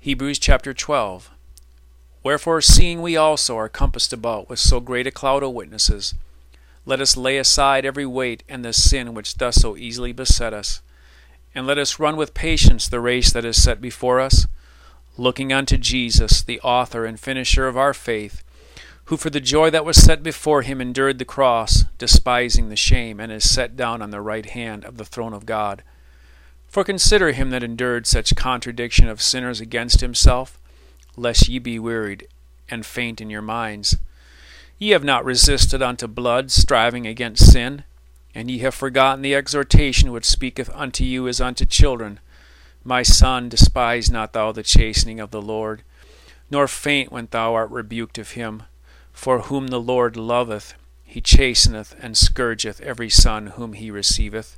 Hebrews chapter 12. Wherefore, seeing we also are compassed about with so great a cloud of witnesses, let us lay aside every weight and the sin which doth so easily beset us, and let us run with patience the race that is set before us, looking unto Jesus, the author and finisher of our faith, who for the joy that was set before him endured the cross, despising the shame, and is set down on the right hand of the throne of God. For consider him that endured such contradiction of sinners against himself, lest ye be wearied and faint in your minds. Ye have not resisted unto blood, striving against sin, and ye have forgotten the exhortation which speaketh unto you as unto children. My son, despise not thou the chastening of the Lord, nor faint when thou art rebuked of him. For whom the Lord loveth, he chasteneth and scourgeth every son whom he receiveth.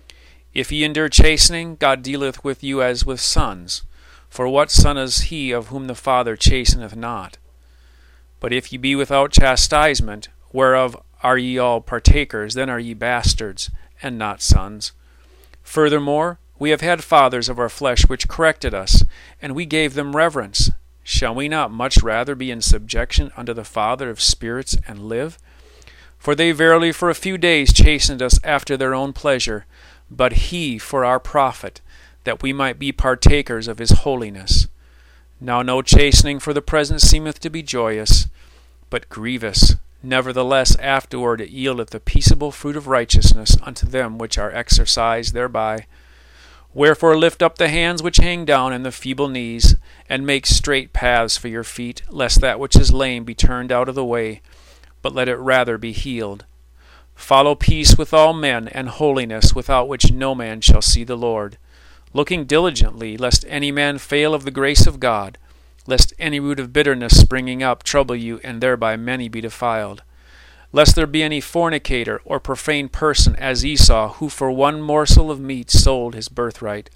If ye endure chastening, God dealeth with you as with sons. For what son is he of whom the Father chasteneth not? But if ye be without chastisement, whereof are ye all partakers, then are ye bastards, and not sons. Furthermore, we have had fathers of our flesh which corrected us, and we gave them reverence. Shall we not much rather be in subjection unto the Father of spirits and live? For they verily for a few days chastened us after their own pleasure, but he for our profit, that we might be partakers of his holiness. Now no chastening for the present seemeth to be joyous, but grievous. Nevertheless afterward it yieldeth the peaceable fruit of righteousness unto them which are exercised thereby. Wherefore lift up the hands which hang down and the feeble knees, and make straight paths for your feet, lest that which is lame be turned out of the way, but let it rather be healed. Follow peace with all men, and holiness, without which no man shall see the Lord. Looking diligently, lest any man fail of the grace of God, lest any root of bitterness springing up trouble you, and thereby many be defiled. Lest there be any fornicator or profane person as Esau, who for one morsel of meat sold his birthright.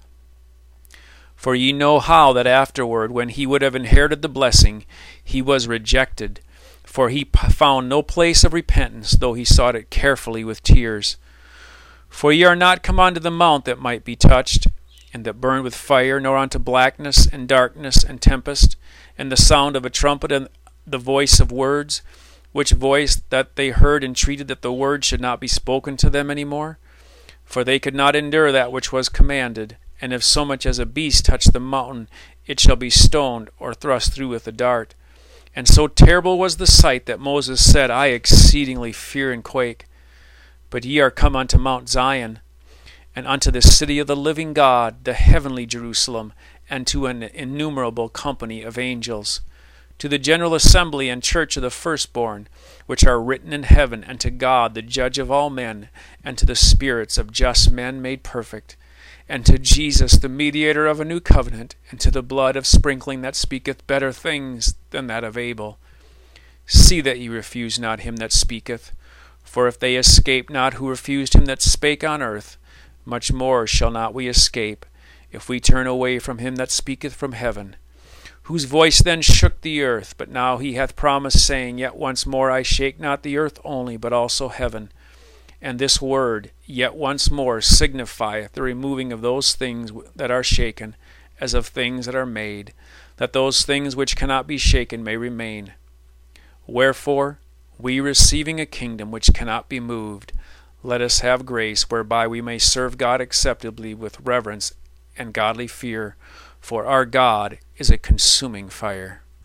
For ye know how that afterward, when he would have inherited the blessing, he was rejected. For he found no place of repentance, though he sought it carefully with tears. For ye are not come unto the mount that might be touched, and that burned with fire, nor unto blackness and darkness and tempest, and the sound of a trumpet and the voice of words, which voice that they heard entreated that the word should not be spoken to them any more. For they could not endure that which was commanded, and if so much as a beast touch the mountain, it shall be stoned or thrust through with a dart. And so terrible was the sight that Moses said, I exceedingly fear and quake. But ye are come unto Mount Zion, and unto the city of the living God, the heavenly Jerusalem, and to an innumerable company of angels, to the general assembly and church of the firstborn, which are written in heaven, and to God, the judge of all men, and to the spirits of just men made perfect, and to Jesus, the mediator of a new covenant, and to the blood of sprinkling that speaketh better things than that of Abel. See that ye refuse not him that speaketh. For if they escape not who refused him that spake on earth, much more shall not we escape, if we turn away from him that speaketh from heaven. Whose voice then shook the earth, but now he hath promised, saying, Yet once more I shake not the earth only, but also heaven. And this word, yet once more, signifieth the removing of those things that are shaken, as of things that are made, that those things which cannot be shaken may remain. Wherefore, we receiving a kingdom which cannot be moved, let us have grace whereby we may serve God acceptably with reverence and godly fear, for our God is a consuming fire.